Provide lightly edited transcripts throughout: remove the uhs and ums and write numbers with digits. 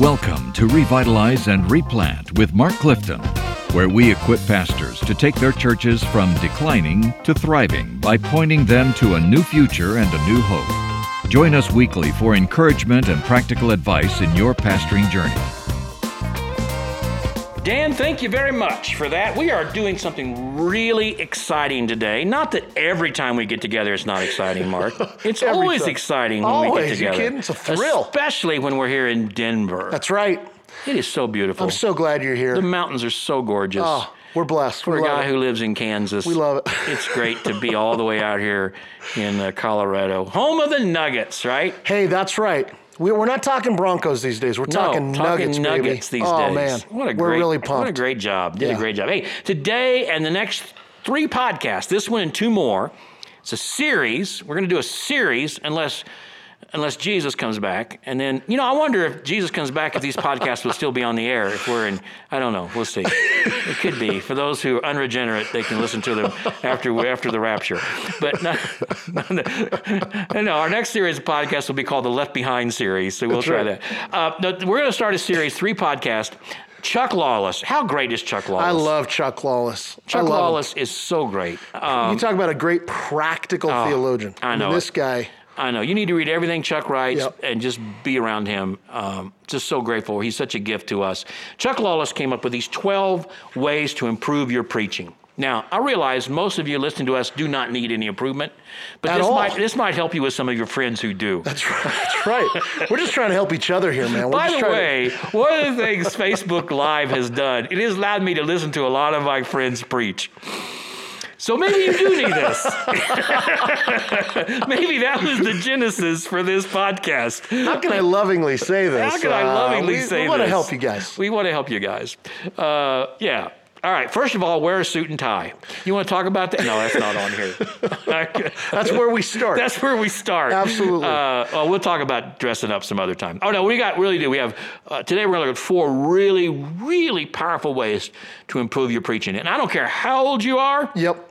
Welcome to Revitalize and Replant with Mark Clifton, where we equip pastors to take their churches from declining to thriving by pointing them to a new future and a new hope. Join us weekly for encouragement and practical advice in your pastoring journey. Dan, thank you very much for that. We are doing something really exciting today. Not that every time we get together it's not exciting, Mark. It's always exciting when we get together. You kidding? It's a thrill. Especially when we're here in Denver. That's right. It is so beautiful. I'm so glad you're here. The mountains are so gorgeous. Oh, we're blessed. For a guy who lives in Kansas. We love it. It's great to be all the way out here in Colorado. Home of the Nuggets, right? Hey, that's right. We're not talking Broncos these days. We're talking Nuggets, baby. These days. Oh, man. We're really pumped. What a great job. Did a great job. Hey, today and the next 3 podcasts, this one and 2 more, it's a series. We're going to do a series unless Jesus comes back. And then, I wonder if Jesus comes back, if these podcasts will still be on the air. If we're in, I don't know. We'll see. It could be. For those who are unregenerate, they can listen to them after the rapture. But no, our next series of podcasts will be called the Left Behind series. So we'll try that. We're going to start a series, 3 podcasts. Chuck Lawless. How great is Chuck Lawless? I love Chuck Lawless. Chuck Lawless is so great. You talk about a great practical theologian. I know. This guy. I know. You need to read everything Chuck writes and just be around him. Just so grateful. He's such a gift to us. Chuck Lawless came up with these 12 ways to improve your preaching. Now, I realize most of you listening to us do not need any improvement, but this might help you with some of your friends who do. That's right. We're just trying to help each other here, man. By the way, one of the things Facebook Live has done, it has allowed me to listen to a lot of my friends preach. So maybe you do need this. Maybe that was the genesis for this podcast. How can I lovingly say this? How can I lovingly say this? We want to help you guys. We want to help you guys. Yeah. All right. First of all, wear a suit and tie. You want to talk about that? No, that's not on here. That's where we start. That's where we start. Absolutely. We'll talk about dressing up some other time. Oh, no, we have, today we're going to look at 4 really, really powerful ways to improve your preaching. And I don't care how old you are. Yep.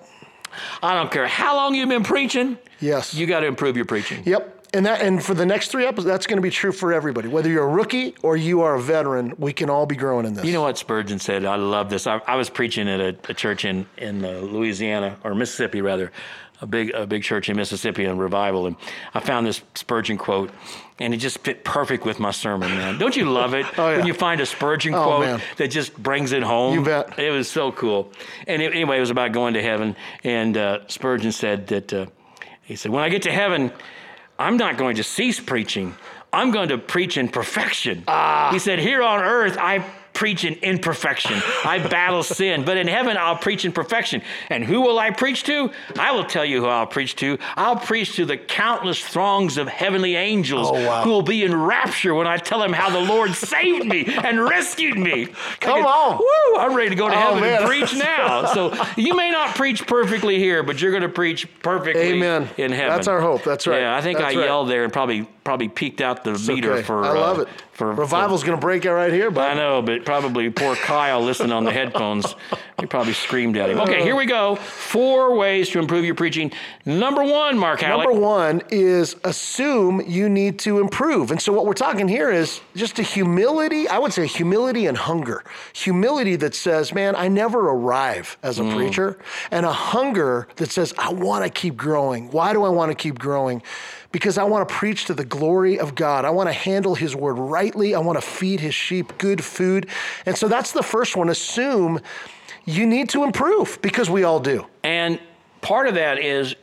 I don't care how long you've been preaching. Yes. You got to improve your preaching. Yep. And for the next 3 episodes, that's going to be true for everybody. Whether you're a rookie or you are a veteran, we can all be growing in this. You know what Spurgeon said? I love this. I was preaching at a church in Louisiana, or Mississippi rather, a big church in Mississippi in revival, and I found this Spurgeon quote, and it just fit perfect with my sermon, man. Don't you love it when you find a Spurgeon quote that just brings it home? You bet. It was so cool. And anyway, it was about going to heaven, and Spurgeon said that, he said, when I get to heaven, I'm not going to cease preaching. I'm going to preach in perfection. He said, here on earth, I preach in imperfection. I battle sin. But in heaven, I'll preach in perfection. And who will I preach to? I will tell you who I'll preach to. I'll preach to the countless throngs of heavenly angels who will be in rapture when I tell them how the Lord saved me and rescued me. Come on. Woo, I'm ready to go to heaven and preach now. So you may not preach perfectly here, but you're going to preach perfectly in heaven. That's our hope. That's right. Yeah, I think I yelled there and probably peaked out the meter for... I love it. Revival's going to break out right here, buddy. I know, but probably poor Kyle listening on the headphones, he probably screamed at him. Okay, here we go. 4 ways to improve your preaching. Number 1, Mark Halleck. Number 1 is assume you need to improve. And so what we're talking here is just a humility, I would say humility and hunger. Humility that says, man, I never arrive as a preacher. And a hunger that says, I want to keep growing. Why do I want to keep growing? Because I want to preach to the glory of God. I want to handle his word rightly. I want to feed his sheep good food. And so that's the first one. Assume you need to improve, because we all do. And part of that is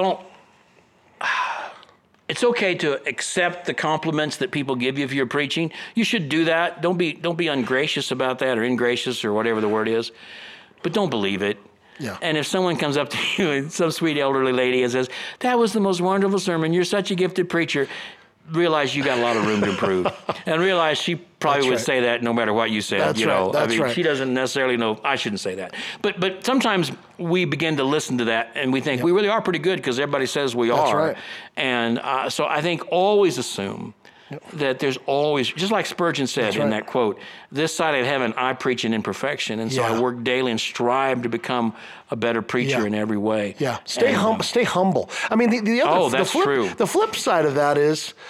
it's okay to accept the compliments that people give you if you're preaching. You should do that. Don't be ungracious about that, or ingracious, or whatever the word is. But don't believe it. Yeah. And if someone comes up to you, some sweet elderly lady, and says, that was the most wonderful sermon, you're such a gifted preacher, realize you got a lot of room to improve. And realize she probably would say that no matter what you said. That's right. She doesn't necessarily know. I shouldn't say that. But sometimes we begin to listen to that and we think we really are pretty good because everybody says we are. That's right. And so I think always assume that there's always, just like Spurgeon said in that quote, this side of heaven, I preach in imperfection. And so I work daily and strive to become a better preacher in every way. Yeah. Stay humble. I mean, the other, that's true. The flip side of that is,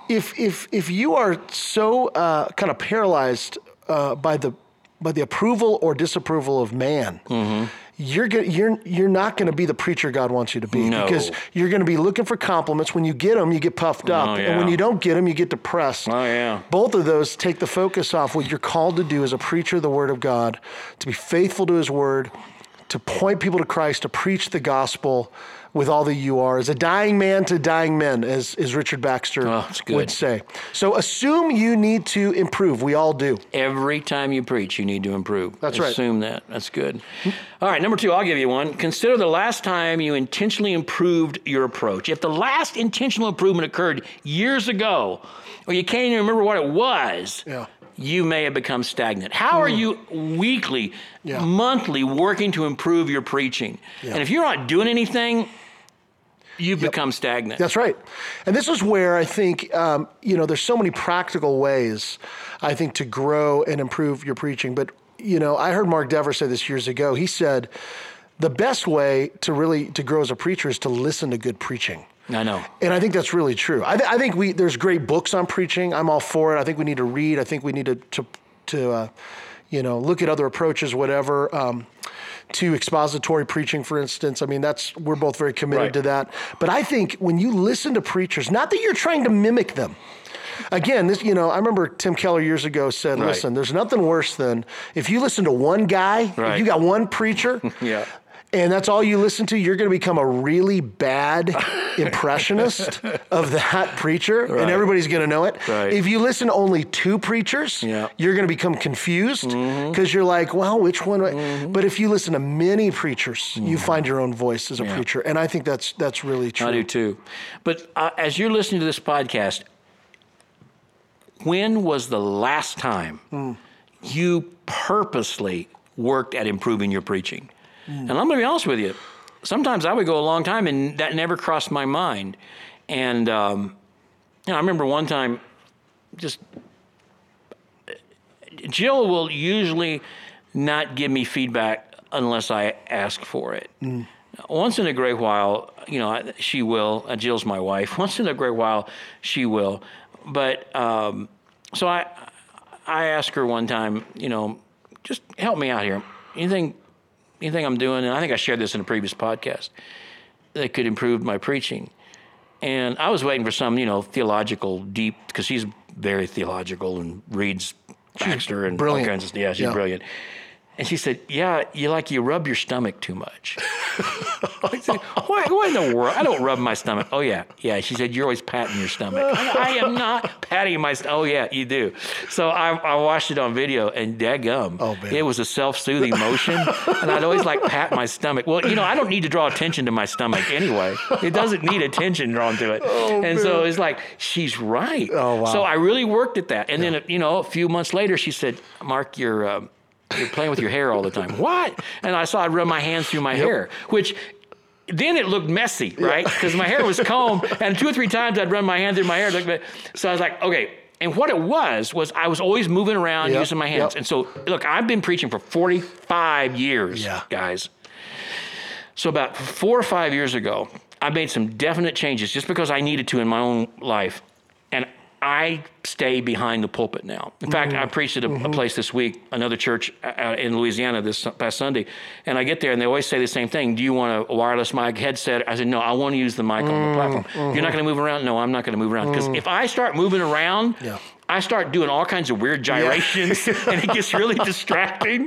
if you are so kind of paralyzed by the approval or disapproval of man, you're not going to be the preacher God wants you to be, because you're going to be looking for compliments. When you get them, you get puffed up, and when you don't get them, you get depressed. Both of those take the focus off what you're called to do as a preacher of the Word of God, to be faithful to His Word, to point people to Christ, to preach the gospel with all that you are, as a dying man to dying men, as Richard Baxter would say. So assume you need to improve. We all do. Every time you preach, you need to improve. That's right. Assume that. That's good. All right, number 2, I'll give you one. Consider the last time you intentionally improved your approach. If the last intentional improvement occurred years ago, or you can't even remember what it was, you may have become stagnant. How are you weekly, monthly working to improve your preaching? And if you're not doing anything, you've become stagnant. That's right. And this is where I think, there's so many practical ways, I think, to grow and improve your preaching. But, I heard Mark Dever say this years ago. He said, the best way to grow as a preacher is to listen to good preaching. I know. And I think that's really true. I think there's great books on preaching. I'm all for it. I think we need to read. I think we need to look at other approaches, whatever, to expository preaching, for instance. I mean, we're both very committed to that. But I think when you listen to preachers, not that you're trying to mimic them. Again, I remember Tim Keller years ago said, listen, there's nothing worse than if you listen to one guy, if you got one preacher, and that's all you listen to, you're going to become a really bad impressionist of that preacher, and everybody's going to know it. If you listen to only 2 preachers, you're going to become confused because you're like, well, which one? But if you listen to many preachers, you find your own voice as a preacher, and I think that's really true. I do too. But as you're listening to this podcast, when was the last time you purposely worked at improving your preaching? And I'm going to be honest with you. Sometimes I would go a long time, and that never crossed my mind. And I remember one time, Jill will usually not give me feedback unless I ask for it. Once in a great while, she will. Jill's my wife. Once in a great while, she will. But so I asked her one time, just help me out here. Anything I'm doing, and I think I shared this in a previous podcast, that could improve my preaching. And I was waiting for some, theological deep, because she's very theological and reads Baxter and all kinds of stuff. Yeah, she's brilliant. And she said, you rub your stomach too much. I said, what in the world? I don't rub my stomach. Oh, yeah. Yeah, she said, you're always patting your stomach. I am not patting my stomach. Oh, yeah, you do. So I watched it on video, and daggum, it was a self-soothing motion, and I'd always pat my stomach. Well, I don't need to draw attention to my stomach anyway. It doesn't need attention drawn to it. So it's like, she's right. Oh, wow. So I really worked at that. And then, a few months later, she said, Mark, you're playing with your hair all the time. What? And I saw I'd rub my hands through my hair, which then it looked messy, right? Because my hair was combed, and 2 or 3 times I'd run my hand through my hair. So I was like, okay. And what it was I was always moving around using my hands. And so, look, I've been preaching for 45 years, guys. So about 4 or 5 years ago, I made some definite changes just because I needed to in my own life. And I stay behind the pulpit now. In fact, I preached at a place this week, another church in Louisiana this past Sunday, and I get there and they always say the same thing. Do you want a wireless mic headset? I said, no, I want to use the mic on the platform. You're not going to move around? No, I'm not going to move around. Because if I start moving around, I start doing all kinds of weird gyrations, and it gets really distracting.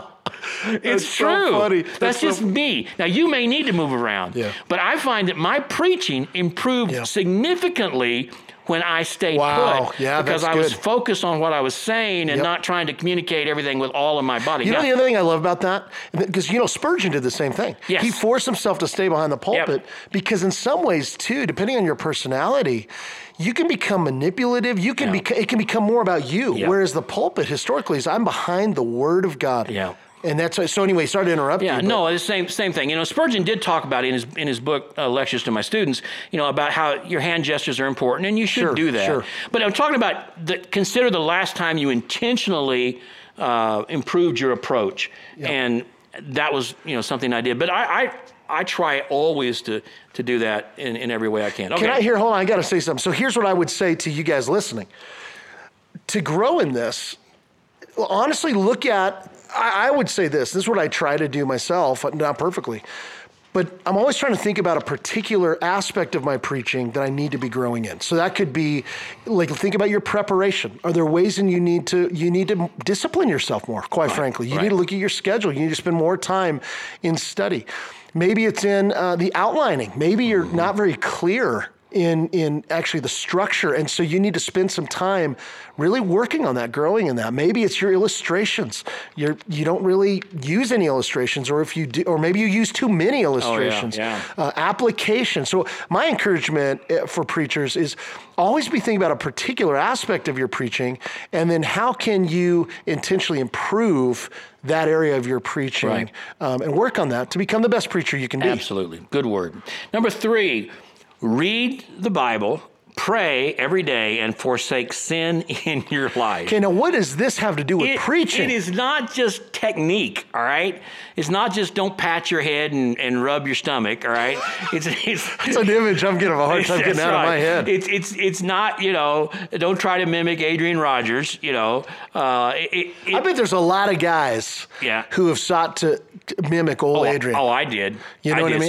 It's true. So funny. That's just me. Now, you may need to move around, but I find that my preaching improved significantly when I stayed put, because I was focused on what I was saying and not trying to communicate everything with all of my body. You know the other thing I love about that? Because, Spurgeon did the same thing. Yes. He forced himself to stay behind the pulpit because in some ways, too, depending on your personality, you can become manipulative. You can it can become more about you, whereas the pulpit historically is I'm behind the Word of God. And that's so. Anyway, sorry to interrupt you. No, the same thing. Spurgeon did talk about it in his book Lectures to My Students. About how your hand gestures are important, and you should do that. But I'm talking about consider the last time you intentionally improved your approach, and that was something I did. But I try always to do that in every way I can. Okay. Hold on, I got to say something. So here's what I would say to you guys listening. To grow in this, honestly, I would say this is what I try to do myself, not perfectly, but I'm always trying to think about a particular aspect of my preaching that I need to be growing in. So that could be like, think about your preparation. Are there ways you need to discipline yourself more, quite frankly? You need to look at your schedule. You need to spend more time in study. Maybe it's in the outlining. Maybe you're not very clear in actually the structure. And so you need to spend some time really working on that, growing in that. Maybe it's your illustrations. You don't really use any illustrations, or if you do, or maybe you use too many illustrations. Application. So my encouragement for preachers is always be thinking about a particular aspect of your preaching, and then how can you intentionally improve that area of your preaching and work on that to become the best preacher you can be. Absolutely. Good word. Number 3, read the Bible, pray every day, and forsake sin in your life. Okay, now what does this have to do with preaching? It is not just technique, all right? It's not just don't pat your head and rub your stomach, all right? It's an image I'm getting a hard time getting out of my head. It's not, don't try to mimic Adrian Rogers, I bet there's a lot of guys who have sought to mimic old Adrian. Oh, I did. You know what I mean? See,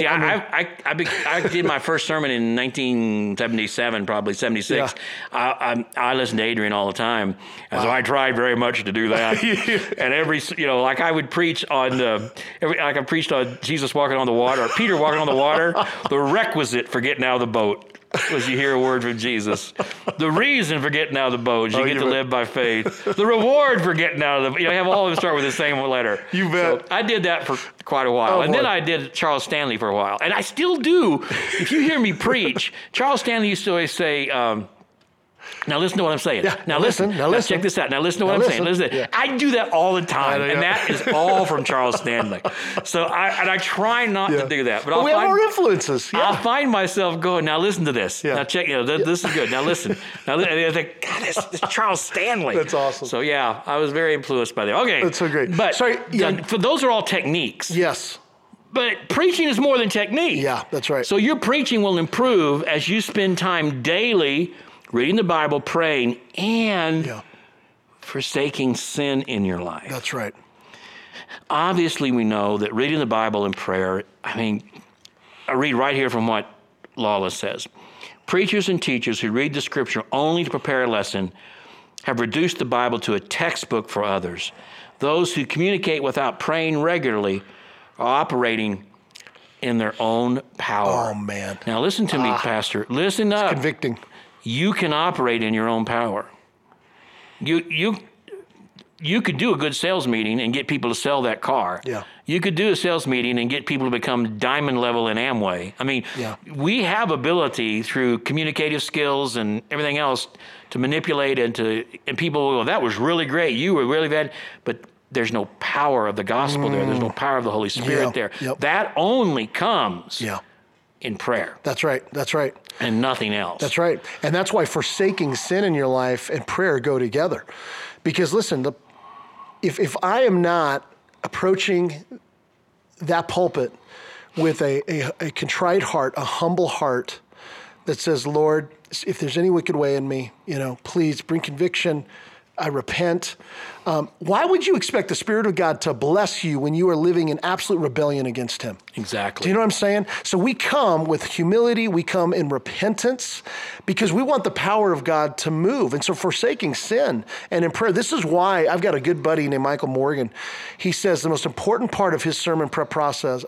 I did my first sermon in 1977, probably 76. Yeah. I listened to Adrian all the time, and so I tried very much to do that. And like I would preach on like I preached on Jesus walking on the water, or Peter walking on the water. The requisite for getting out of the boat was you hear a word from Jesus. The reason for getting out of the boat is you get to live by faith. The reward for getting out of the have all of them start with the same letter. You bet. So I did that for quite a while. And then I did Charles Stanley for a while. And I still do. If you hear me preach, Charles Stanley used to always say, now listen to what I'm saying. Yeah, now listen. Now check this out. Now listen to what I'm saying. Listen. Yeah. I do that all the time, and that is all from Charles Stanley. So I try not to do that. But we have more influences. Yeah. I'll find myself going, now listen to this. Yeah. Now check, this is good. Now listen. And I think, God, this is Charles Stanley. That's awesome. So I was very influenced by that. Okay. That's so great. But for those are all techniques. Yes. But preaching is more than technique. Yeah, that's right. So your preaching will improve as you spend time daily reading the Bible, praying, and forsaking sin in your life. That's right. Obviously, we know that reading the Bible and prayer, I read right here from what Lawless says. Preachers and teachers who read the Scripture only to prepare a lesson have reduced the Bible to a textbook for others. Those who communicate without praying regularly are operating in their own power. Oh, man. Now, listen to me, Pastor. Listen up. It's convicting. You can operate in your own power. You could do a good sales meeting and get people to sell that car. Yeah. You could do a sales meeting and get people to become diamond level in Amway. We have ability through communicative skills and everything else to manipulate and people will go, that was really great. You were really bad. But there's no power of the gospel there. There's no power of the Holy Spirit there. Yep. That only comes in prayer. That's right. That's right. And nothing else. That's right. And that's why forsaking sin in your life and prayer go together. Because listen, if I am not approaching that pulpit with a contrite heart, a humble heart that says, Lord, if there's any wicked way in me, please bring conviction. I repent. Why would you expect the Spirit of God to bless you when you are living in absolute rebellion against Him? Exactly. Do you know what I'm saying? So we come with humility, we come in repentance because we want the power of God to move. And so forsaking sin and in prayer, this is why I've got a good buddy named Michael Morgan. He says the most important part of his sermon prep process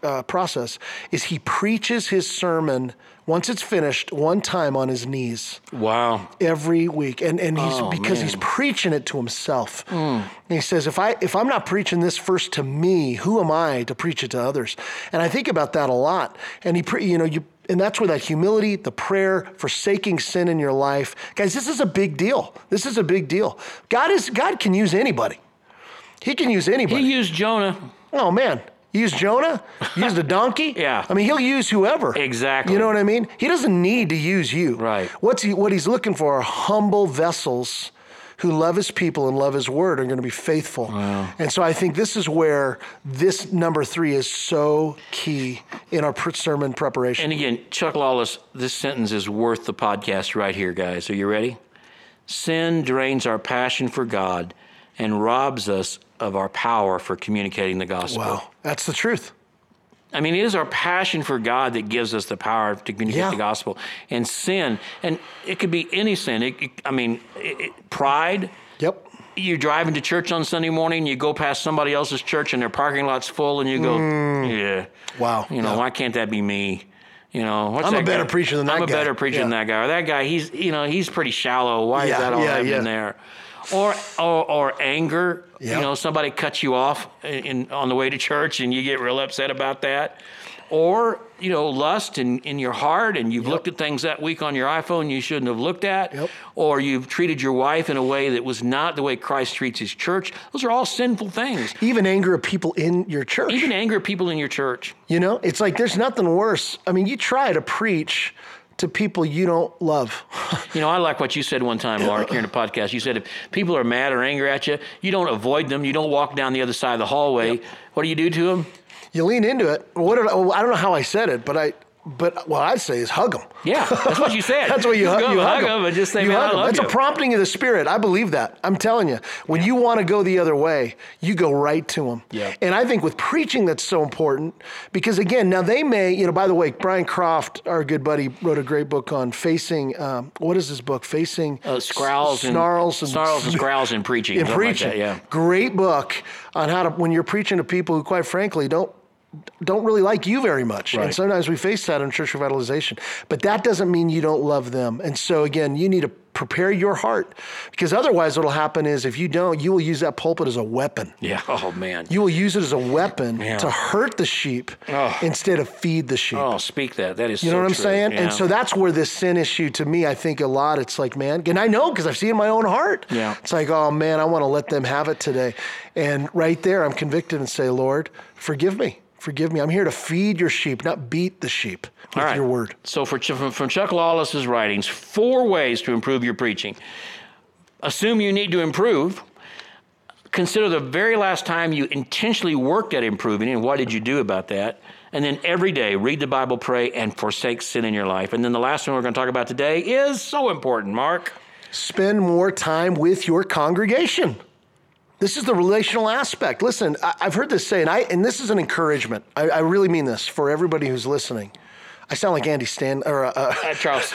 is he preaches his sermon once it's finished, one time on his knees. Wow. Every week. And he's preaching it to himself. And he says, if I'm not preaching this first to me, who am I to preach it to others? And I think about that a lot. And and that's where that humility, the prayer, forsaking sin in your life. Guys, this is a big deal. This is a big deal. God can use anybody. He can use anybody. He used Jonah. Oh, man. He used Jonah, he used a donkey. Yeah. He'll use whoever. Exactly. You know what I mean? He doesn't need to use you. Right. What he's looking for are humble vessels who love his people and love his word are going to be faithful. Wow. And so I think this is where this number 3 is so key in our sermon preparation. And again, Chuck Lawless, this sentence is worth the podcast right here, guys. Are you ready? Sin drains our passion for God and robs us of our power for communicating the gospel. Wow, that's the truth. I mean, it is our passion for God that gives us the power to communicate the gospel. And sin, and it could be any sin. Pride. Yep. You're driving to church on Sunday morning, you go past somebody else's church and their parking lot's full, and you go, yeah. Wow. Why can't that be me? What's I'm that a better guy? preacher than that guy. I'm a better preacher than that guy. Or that guy, he's pretty shallow. Why is that all happening there? Or anger. Yep. Somebody cuts you off on the way to church and you get real upset about that. Or, lust in your heart, and you've looked at things that week on your iPhone you shouldn't have looked at. Yep. Or you've treated your wife in a way that was not the way Christ treats his church. Those are all sinful things. Even anger at people in your church. Even anger at people in your church. It's like there's nothing worse. I mean, you try to preach to people you don't love. I like what you said one time, Mark, here in the podcast. You said if people are mad or angry at you, you don't avoid them. You don't walk down the other side of the hallway. Yep. What do you do to them? You lean into it. I don't know how I said it, but what I'd say is hug them. Yeah, that's what you said. That's what you hug them and just say, man, I love That's you. a prompting of the Spirit. I believe that. I'm telling you, when you want to go the other way, you go right to them. Yeah. And I think with preaching, that's so important because, again, now they may, by the way, Brian Croft, our good buddy, wrote a great book on facing, what is his book? Facing snarls and scowls in preaching. In preaching. Like that, yeah. Great book on how to, when you're preaching to people who, quite frankly, don't really like you very much. Right. And sometimes we face that in church revitalization. But that doesn't mean you don't love them. And so, again, you need to prepare your heart because otherwise what will happen is if you don't, you will use that pulpit as a weapon. Yeah. Oh, man. You will use it as a weapon to hurt the sheep instead of feed the sheep. Oh, speak that. That is so You know what I'm true. saying? Yeah. And so that's where this sin issue, to me, I think a lot, it's like, man, and I know because I've seen it in my own heart. Yeah. It's like, oh, man, I want to let them have it today. And right there, I'm convicted and say, Lord, forgive me. Forgive me. I'm here to feed your sheep, not beat the sheep with your word. So from Chuck Lawless's writings, 4 ways to improve your preaching. Assume you need to improve. Consider the very last time you intentionally worked at improving and what did you do about that. And then every day, read the Bible, pray, and forsake sin in your life. And then the last one we're going to talk about today is so important, Mark. Spend more time with your congregation. This is the relational aspect. Listen, I've heard this say, and this is an encouragement. I really mean this for everybody who's listening. I sound like Andy Stanley, or Charles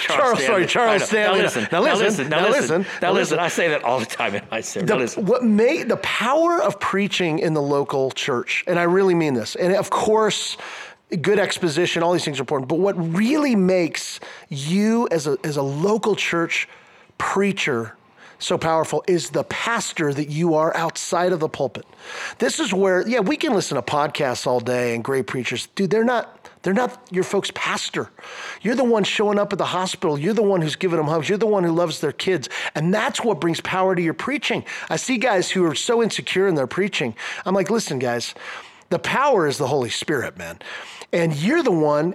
Stanley. Now listen. I say that all the time in my sermon. The power of preaching in the local church, and I really mean this, and of course, good exposition, all these things are important, but what really makes you as a local church preacher so powerful is the pastor that you are outside of the pulpit. This is where, we can listen to podcasts all day and great preachers. Dude, they're not your folks' pastor. You're the one showing up at the hospital. You're the one who's giving them hugs. You're the one who loves their kids. And that's what brings power to your preaching. I see guys who are so insecure in their preaching. I'm like, listen, guys, the power is the Holy Spirit, man. And you're the one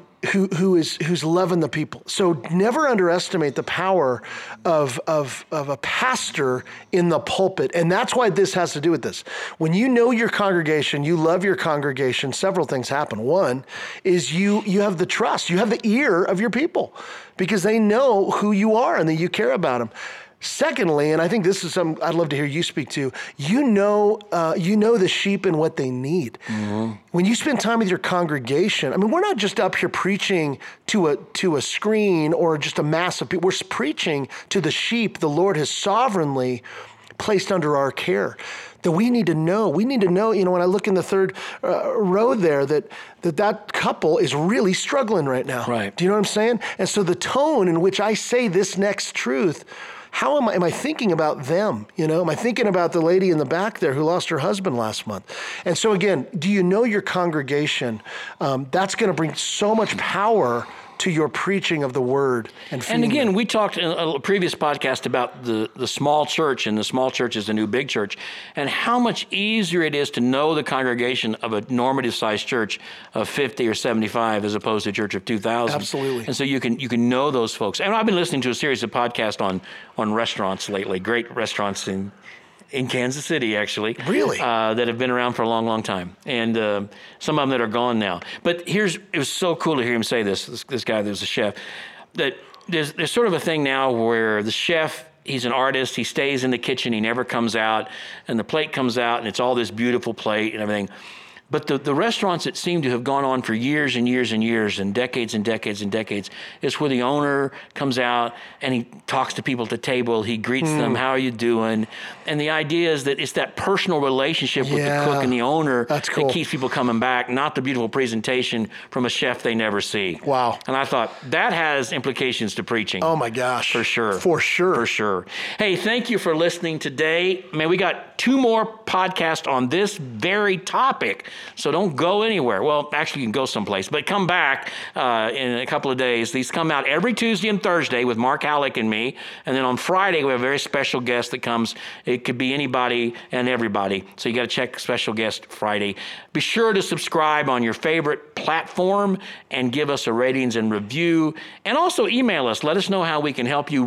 who's loving the people. So never underestimate the power of a pastor in the pulpit. And that's why this has to do with this. When you know your congregation, you love your congregation, several things happen. One is you have the trust, you have the ear of your people because they know who you are and that you care about them. Secondly, and I think this is something I'd love to hear you speak to, you know the sheep and what they need. Mm-hmm. When you spend time with your congregation, I mean, we're not just up here preaching to a screen or just a mass of people. We're preaching to the sheep the Lord has sovereignly placed under our care. That we need to know. We need to know, when I look in the third row there, that couple is really struggling right now. Right. Do you know what I'm saying? And so the tone in which I say this next truth, how am I thinking about them? Am I thinking about the lady in the back there who lost her husband last month? And so again, do you know your congregation? That's going to bring so much power to your preaching of the word and feeding And again, them. we talked in a previous podcast about the small church, and the small church is the new big church, and how much easier it is to know the congregation of a normative sized church of 50 or 75 as opposed to a church of 2,000. Absolutely. And so you can know those folks. And I've been listening to a series of podcasts on restaurants lately, great restaurants in Kansas City, actually. Really? That have been around for a long, long time. And some of them that are gone now. But it was so cool to hear him say this guy that was a chef, that there's sort of a thing now where the chef, he's an artist, he stays in the kitchen, he never comes out, and the plate comes out, and it's all this beautiful plate and everything. But the restaurants that seem to have gone on for years and years and years and decades and decades and decades is where the owner comes out and he talks to people at the table, he greets them, how are you doing? And the idea is that it's that personal relationship with the cook and the owner That's cool. that keeps people coming back, not the beautiful presentation from a chef they never see. Wow. And I thought, that has implications to preaching. Oh my gosh. For sure. For sure. For sure. Hey, thank you for listening today. Man, we got 2 more podcasts on this very topic, so don't go anywhere. Well, actually, you can go someplace, but come back in a couple of days. These come out every Tuesday and Thursday with Mark Halleck and me, and then on Friday, we have a very special guest that comes. It could be anybody and everybody, so you got to check special guest Friday. Be sure to subscribe on your favorite platform and give us a ratings and review, and also email us. Let us know how we can help you.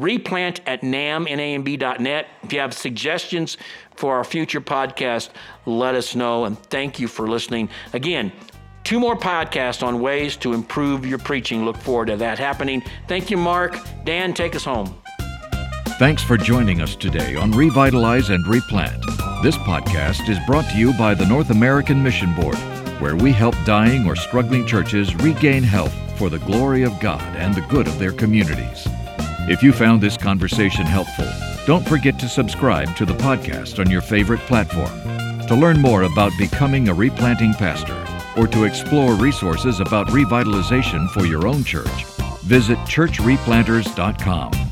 replant@namb.net. If you have suggestions for our future podcast, let us know, and thank you for listening. Again, 2 more podcasts on ways to improve your preaching. Look forward to that happening. Thank you, Mark. Dan, take us home. Thanks for joining us today on Revitalize and Replant. This podcast is brought to you by the North American Mission Board, where we help dying or struggling churches regain health for the glory of God and the good of their communities. If you found this conversation helpful, don't forget to subscribe to the podcast on your favorite platform. To learn more about becoming a replanting pastor or to explore resources about revitalization for your own church, visit churchreplanters.com.